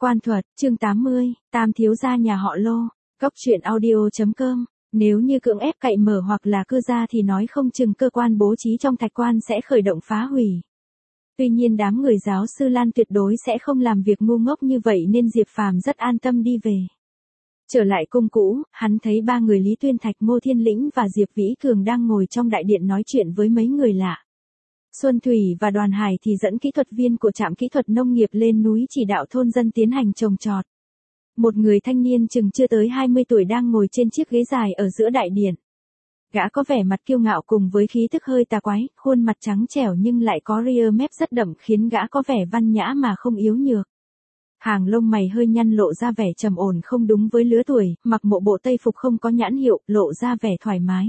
Quan thuật, chương 80, Tam thiếu gia nhà họ Lô, Cốc truyện audio.com. Nếu như cưỡng ép cậy mở hoặc là cưa ra thì nói không chừng cơ quan bố trí trong thạch quan sẽ khởi động phá hủy. Tuy nhiên đám người giáo sư Lan tuyệt đối sẽ không làm việc ngu ngốc như vậy nên Diệp Phàm rất an tâm đi về. Trở lại cung cũ, hắn thấy ba người Lý Tuyên Thạch, Ngô Thiên Lĩnh và Diệp Vĩ Cường đang ngồi trong đại điện nói chuyện với mấy người lạ. Xuân Thủy và Đoàn Hải thì dẫn kỹ thuật viên của trạm kỹ thuật nông nghiệp lên núi chỉ đạo thôn dân tiến hành trồng trọt. Một người thanh niên chừng chưa tới 20 tuổi đang ngồi trên chiếc ghế dài ở giữa đại điện. Gã có vẻ mặt kiêu ngạo cùng với khí tức hơi tà quái, khuôn mặt trắng trẻo nhưng lại có ria mép rất đậm khiến gã có vẻ văn nhã mà không yếu nhược. Hàng lông mày hơi nhăn lộ ra vẻ trầm ổn không đúng với lứa tuổi, mặc bộ tây phục không có nhãn hiệu, lộ ra vẻ thoải mái.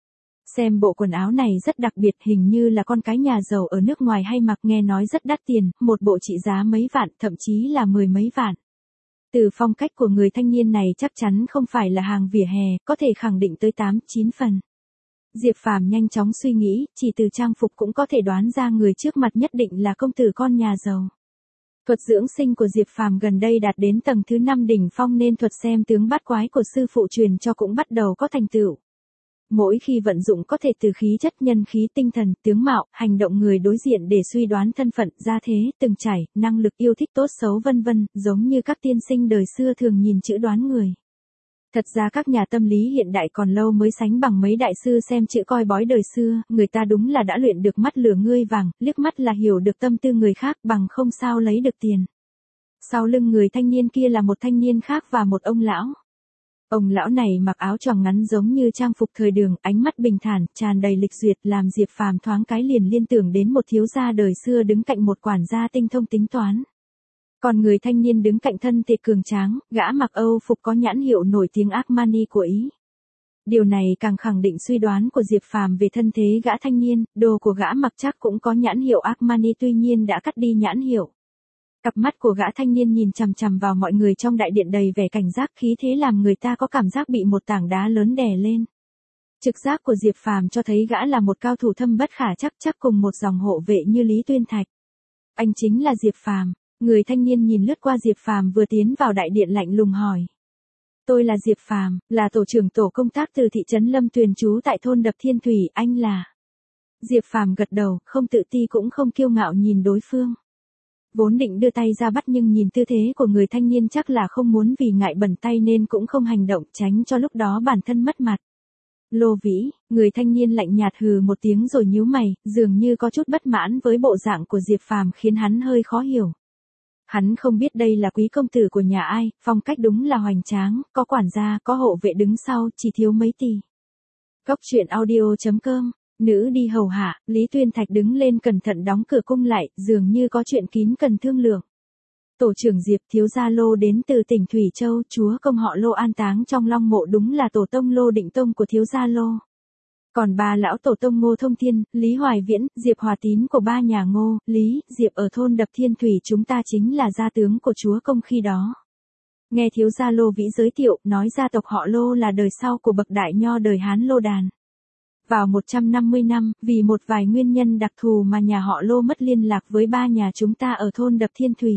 Xem bộ quần áo này rất đặc biệt, hình như là con cái nhà giàu ở nước ngoài hay mặc, nghe nói rất đắt tiền, một bộ trị giá mấy vạn, thậm chí là mười mấy vạn. Từ phong cách của người thanh niên này chắc chắn không phải là hàng vỉa hè, có thể khẳng định tới 8-9 phần. Diệp Phàm nhanh chóng suy nghĩ, chỉ từ trang phục cũng có thể đoán ra người trước mặt nhất định là công tử con nhà giàu. Thuật dưỡng sinh của Diệp Phàm gần đây đạt đến tầng thứ 5 đỉnh phong nên thuật xem tướng bát quái của sư phụ truyền cho cũng bắt đầu có thành tựu. Mỗi khi vận dụng có thể từ khí chất, nhân khí, tinh thần, tướng mạo, hành động người đối diện để suy đoán thân phận, gia thế, từng trải, năng lực, yêu thích, tốt xấu vân vân, giống như các tiên sinh đời xưa thường nhìn chữ đoán người. Thật ra các nhà tâm lý hiện đại còn lâu mới sánh bằng mấy đại sư xem chữ coi bói đời xưa, người ta đúng là đã luyện được mắt lửa ngươi vàng, liếc mắt là hiểu được tâm tư người khác, bằng không sao lấy được tiền. Sau lưng người thanh niên kia là một thanh niên khác và một ông lão. Ông lão này mặc áo choàng ngắn giống như trang phục thời đường, ánh mắt bình thản, tràn đầy lịch duyệt làm Diệp Phàm thoáng cái liền liên tưởng đến một thiếu gia đời xưa đứng cạnh một quản gia tinh thông tính toán. Còn người thanh niên đứng cạnh thân thể cường tráng, gã mặc Âu phục có nhãn hiệu nổi tiếng Armani của Ý. Điều này càng khẳng định suy đoán của Diệp Phàm về thân thế gã thanh niên, đồ của gã mặc chắc cũng có nhãn hiệu Armani tuy nhiên đã cắt đi nhãn hiệu. Cặp mắt của gã thanh niên nhìn chằm chằm vào mọi người trong đại điện đầy vẻ cảnh giác, khí thế làm người ta có cảm giác bị một tảng đá lớn đè lên. Trực giác của Diệp Phàm cho thấy gã là một cao thủ thâm bất khả chắc cùng một dòng hộ vệ như Lý Tuyên Thạch. Anh chính là Diệp Phàm. Người thanh niên nhìn lướt qua Diệp Phàm vừa tiến vào đại điện lạnh lùng hỏi. Tôi là Diệp Phàm, là tổ trưởng tổ công tác từ thị trấn Lâm Tuyền trú tại thôn Đập Thiên Thủy, anh là. Diệp Phàm gật đầu, không tự ti cũng không kiêu ngạo nhìn đối phương. Vốn định đưa tay ra bắt nhưng nhìn tư thế của người thanh niên chắc là không muốn vì ngại bẩn tay nên cũng không hành động, tránh cho lúc đó bản thân mất mặt. Lô Vĩ, người thanh niên lạnh nhạt hừ một tiếng rồi nhíu mày, dường như có chút bất mãn với bộ dạng của Diệp Phàm khiến hắn hơi khó hiểu. Hắn không biết đây là quý công tử của nhà ai, phong cách đúng là hoành tráng, có quản gia, có hộ vệ đứng sau, chỉ thiếu mấy tỷ. Cốc truyện audio.com. Nữ đi hầu hạ, Lý Tuyên Thạch đứng lên cẩn thận đóng cửa cung lại, dường như có chuyện kín cần thương lượng. Tổ trưởng Diệp, thiếu gia Lô đến từ tỉnh Thủy Châu, chúa công họ Lô an táng trong long mộ đúng là tổ tông Lô Định Tông của thiếu gia Lô. Còn ba lão tổ tông Ngô Thông Thiên, Lý Hoài Viễn, Diệp Hòa Tín của ba nhà Ngô, Lý, Diệp ở thôn Đập Thiên Thủy chúng ta chính là gia tướng của chúa công khi đó. Nghe thiếu gia Lô Vĩ giới thiệu, nói gia tộc họ Lô là đời sau của bậc đại nho đời Hán Lô Đàn. Vào 150 năm, vì một vài nguyên nhân đặc thù mà nhà họ Lô mất liên lạc với ba nhà chúng ta ở thôn Đập Thiên Thủy.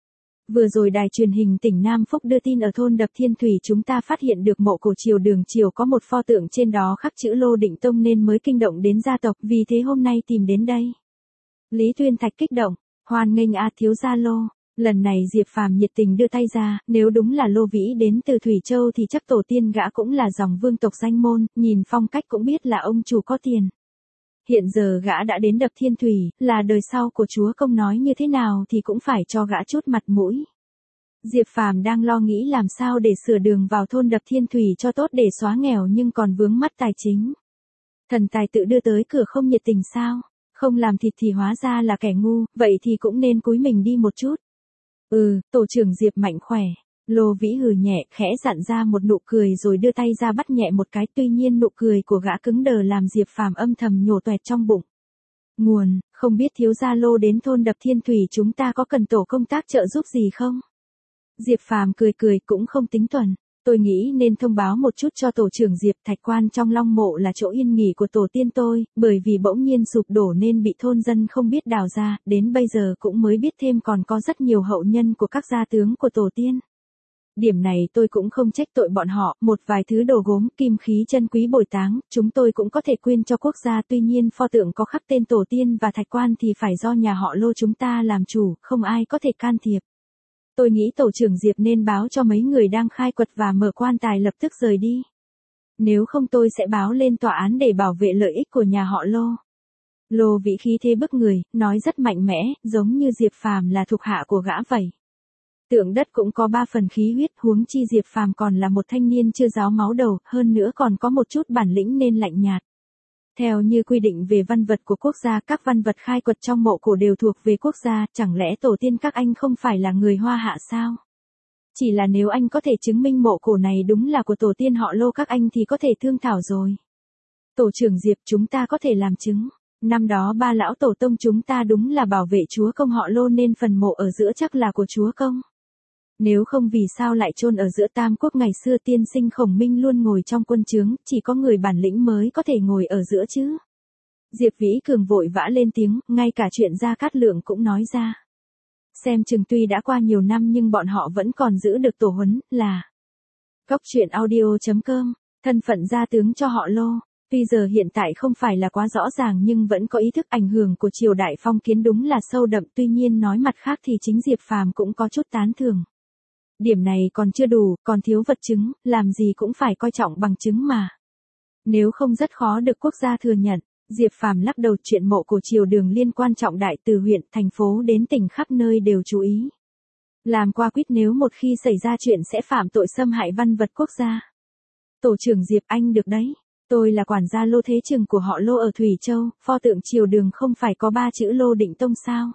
Vừa rồi đài truyền hình tỉnh Nam Phúc đưa tin ở thôn Đập Thiên Thủy chúng ta phát hiện được mộ cổ triều Đường Triều có một pho tượng trên đó khắc chữ Lô Định Tông nên mới kinh động đến gia tộc, vì thế hôm nay tìm đến đây. Lý Tuyên Thạch kích động, hoan nghênh thiếu gia Lô. Lần này Diệp Phàm nhiệt tình đưa tay ra, nếu đúng là Lô Vĩ đến từ Thủy Châu thì chắc tổ tiên gã cũng là dòng vương tộc danh môn, nhìn phong cách cũng biết là ông chủ có tiền. Hiện giờ gã đã đến Đập Thiên Thủy, là đời sau của chúa công nói như thế nào thì cũng phải cho gã chút mặt mũi. Diệp Phàm đang lo nghĩ làm sao để sửa đường vào thôn Đập Thiên Thủy cho tốt để xóa nghèo nhưng còn vướng mắt tài chính. Thần tài tự đưa tới cửa không nhiệt tình sao, không làm thịt thì hóa ra là kẻ ngu, vậy thì cũng nên cúi mình đi một chút. Tổ trưởng Diệp mạnh khỏe. Lô Vĩ hừ nhẹ, khẽ dặn ra một nụ cười rồi đưa tay ra bắt nhẹ một cái, tuy nhiên nụ cười của gã cứng đờ làm Diệp Phàm âm thầm nhổ toẹt trong bụng. Nguồn, không biết thiếu gia Lô đến thôn Đập Thiên Thủy chúng ta có cần tổ công tác trợ giúp gì không? Diệp Phàm cười cũng không tính tuần. Tôi nghĩ nên thông báo một chút cho tổ trưởng Diệp, thạch quan trong Long Mộ là chỗ yên nghỉ của tổ tiên tôi, bởi vì bỗng nhiên sụp đổ nên bị thôn dân không biết đào ra, đến bây giờ cũng mới biết thêm còn có rất nhiều hậu nhân của các gia tướng của tổ tiên. Điểm này tôi cũng không trách tội bọn họ, một vài thứ đồ gốm, kim khí chân quý bồi táng, chúng tôi cũng có thể quyên cho quốc gia, tuy nhiên pho tượng có khắc tên tổ tiên và thạch quan thì phải do nhà họ Lô chúng ta làm chủ, không ai có thể can thiệp. Tôi nghĩ tổ trưởng Diệp nên báo cho mấy người đang khai quật và mở quan tài lập tức rời đi. Nếu không tôi sẽ báo lên tòa án để bảo vệ lợi ích của nhà họ Lô. Lô Vĩ khí thế bức người, nói rất mạnh mẽ, giống như Diệp Phàm là thuộc hạ của gã vậy. Tượng đất cũng có 3 phần khí huyết, huống chi Diệp Phàm còn là một thanh niên chưa ráo máu đầu, hơn nữa còn có một chút bản lĩnh nên lạnh nhạt. Theo như quy định về văn vật của quốc gia, các văn vật khai quật trong mộ cổ đều thuộc về quốc gia, chẳng lẽ tổ tiên các anh không phải là người Hoa Hạ sao? Chỉ là nếu anh có thể chứng minh mộ cổ này đúng là của tổ tiên họ Lô các anh thì có thể thương thảo rồi. Tổ trưởng Diệp, chúng ta có thể làm chứng. Năm đó ba lão tổ tông chúng ta đúng là bảo vệ chúa công họ Lô nên phần mộ ở giữa chắc là của chúa công. Nếu không vì sao lại chôn ở giữa Tam Quốc, ngày xưa tiên sinh Khổng Minh luôn ngồi trong quân trướng, chỉ có người bản lĩnh mới có thể ngồi ở giữa chứ. Diệp Vĩ Cường vội vã lên tiếng, ngay cả chuyện Gia Cát Lượng cũng nói ra. Xem chừng tuy đã qua nhiều năm nhưng bọn họ vẫn còn giữ được tổ huấn, là Cóc truyện audio.com, thân phận gia tướng cho họ Lô. Tuy giờ hiện tại không phải là quá rõ ràng nhưng vẫn có ý thức ảnh hưởng của triều đại phong kiến đúng là sâu đậm, tuy nhiên nói mặt khác thì chính Diệp Phàm cũng có chút tán thưởng. Điểm này còn chưa đủ, còn thiếu vật chứng, làm gì cũng phải coi trọng bằng chứng mà. Nếu không rất khó được quốc gia thừa nhận. Diệp Phàm lắc đầu, chuyện mộ cổ triều Đường liên quan trọng đại, từ huyện, thành phố đến tỉnh khắp nơi đều chú ý. Làm qua quyết, nếu một khi xảy ra chuyện sẽ phạm tội xâm hại văn vật quốc gia. Tổ trưởng Diệp, anh được đấy. Tôi là quản gia Lô Thế Trừng của họ Lô ở Thủy Châu, pho tượng triều Đường không phải có 3 chữ Lô Định Tông sao?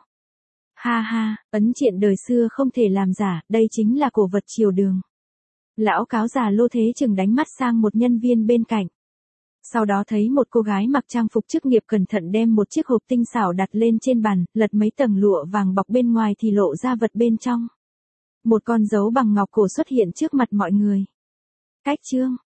Ha ha, ấn triện đời xưa không thể làm giả, đây chính là cổ vật triều Đường. Lão cáo già Lô Thế Trừng đánh mắt sang một nhân viên bên cạnh. Sau đó thấy một cô gái mặc trang phục chức nghiệp cẩn thận đem một chiếc hộp tinh xảo đặt lên trên bàn, lật mấy tầng lụa vàng bọc bên ngoài thì lộ ra vật bên trong. Một con dấu bằng ngọc cổ xuất hiện trước mặt mọi người. Cách chương